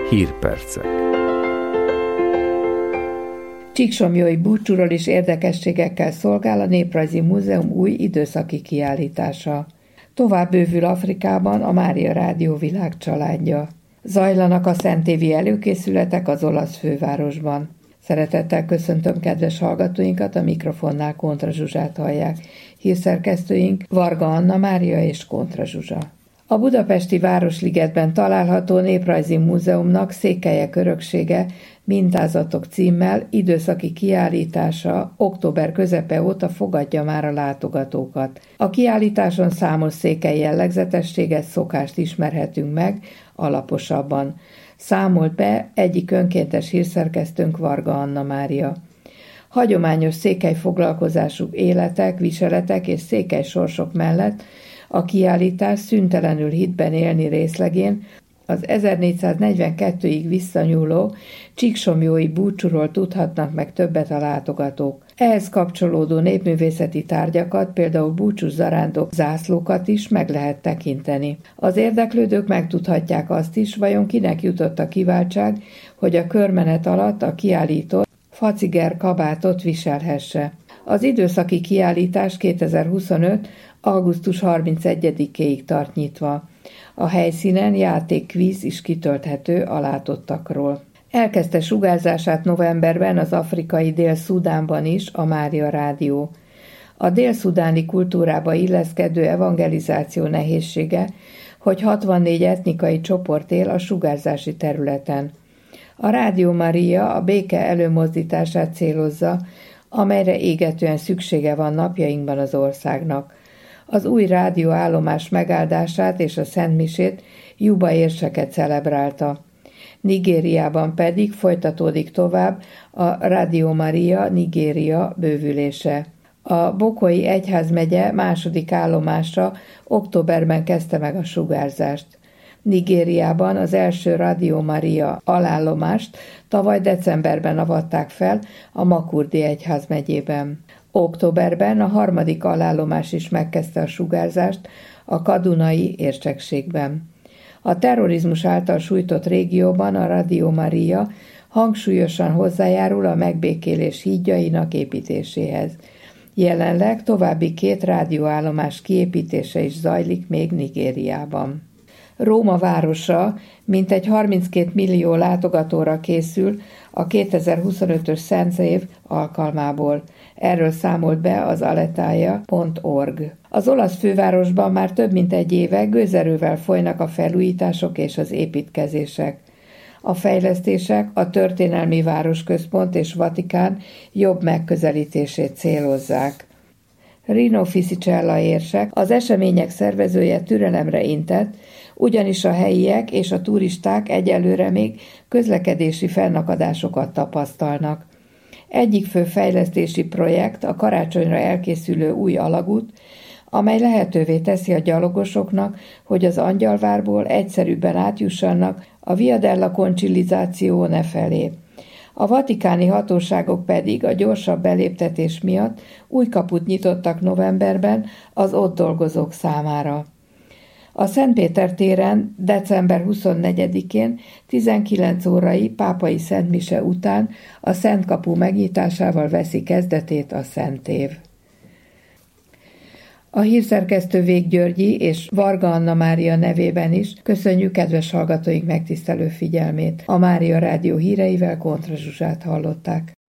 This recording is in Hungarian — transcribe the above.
Hírpercek. Csíksomlyói búcsúról is érdekességekkel szolgál a Néprajzi Múzeum új időszaki kiállítása. Tovább bővül Afrikában a Mária Rádió világcsaládja. Zajlanak a szentévi előkészületek az olasz fővárosban. Szeretettel köszöntöm kedves hallgatóinkat, a mikrofonnál Kontra Zsuzsát hallják. Hírszerkesztőink Varga Anna Mária és Kontra Zsuzsa. A budapesti Városligetben található Néprajzi Múzeumnak Székelyek öröksége mintázatok címmel időszaki kiállítása október közepe óta fogadja már a látogatókat. A kiállításon számos székely jellegzetességet, szokást ismerhetünk meg alaposabban. Számolt be egyik önkéntes hírszerkesztőnk, Varga Anna Mária. Hagyományos székely foglalkozású életek, viseletek és székely sorsok mellett a kiállítás szüntelenül hitben élni részlegén az 1442-ig visszanyúló csíksomlyói búcsúról tudhatnak meg többet a látogatók. Ehhez kapcsolódó népművészeti tárgyakat, például búcsús zarándok zászlókat is meg lehet tekinteni. Az érdeklődők megtudhatják azt is, vajon kinek jutott a kiváltság, hogy a körmenet alatt a kiállított faciger kabátot viselhesse. Az időszaki kiállítás 2025. augusztus 31-ig tart nyitva. A helyszínen játékkvíz is kitölthető a látottakról. Elkezdte sugárzását novemberben az afrikai Dél-Szudánban is a Mária Rádió. A dél-szudáni kultúrába illeszkedő evangelizáció nehézsége, hogy 64 etnikai csoport él a sugárzási területen. A Rádió Mária a béke előmozdítását célozza, amelyre égetően szüksége van napjainkban az országnak. Az új rádióállomás megáldását és a szentmisét Juba érseke celebrálta. Nigériában pedig folytatódik tovább a Rádió Mária Nigéria bővülése. A Bokoi egyházmegye második állomása októberben kezdte meg a sugárzást. Nigériában az első Rádió Mária alállomást tavaly decemberben avatták fel a Makurdi egyházmegyében. Októberben a harmadik alállomás is megkezdte a sugárzást a kadunai érsekségben. A terrorizmus által sújtott régióban a Rádió Mária hangsúlyosan hozzájárul a megbékélés hídjainak építéséhez. Jelenleg további 2 rádióállomás kiépítése is zajlik még Nigériában. Róma városa mintegy 32 millió látogatóra készül a 2025-ös szentév alkalmából. Erről számolt be az aletaia.org. Az olasz fővárosban már több mint egy éve gőzerővel folynak a felújítások és az építkezések. A fejlesztések a történelmi városközpont és Vatikán jobb megközelítését célozzák. Rino Fisichella érsek, az események szervezője türelemre intett, ugyanis a helyiek és a turisták egyelőre még közlekedési fennakadásokat tapasztalnak. Egyik fő fejlesztési projekt a karácsonyra elkészülő új alagút, amely lehetővé teszi a gyalogosoknak, hogy az Angyalvárból egyszerűbben átjussanak a Via della Conciliazione felé. A vatikáni hatóságok pedig a gyorsabb beléptetés miatt új kaput nyitottak novemberben az ott dolgozók számára. A Szentpéter téren december 24-én 19 órai pápai szentmise után a Szentkapu megnyitásával veszi kezdetét a szentév. A hírszerkesztő Vég Györgyi és Varga Anna Mária nevében is köszönjük kedves hallgatóink megtisztelő figyelmét. A Mária Rádió híreivel Kontra Zsuzsát hallották.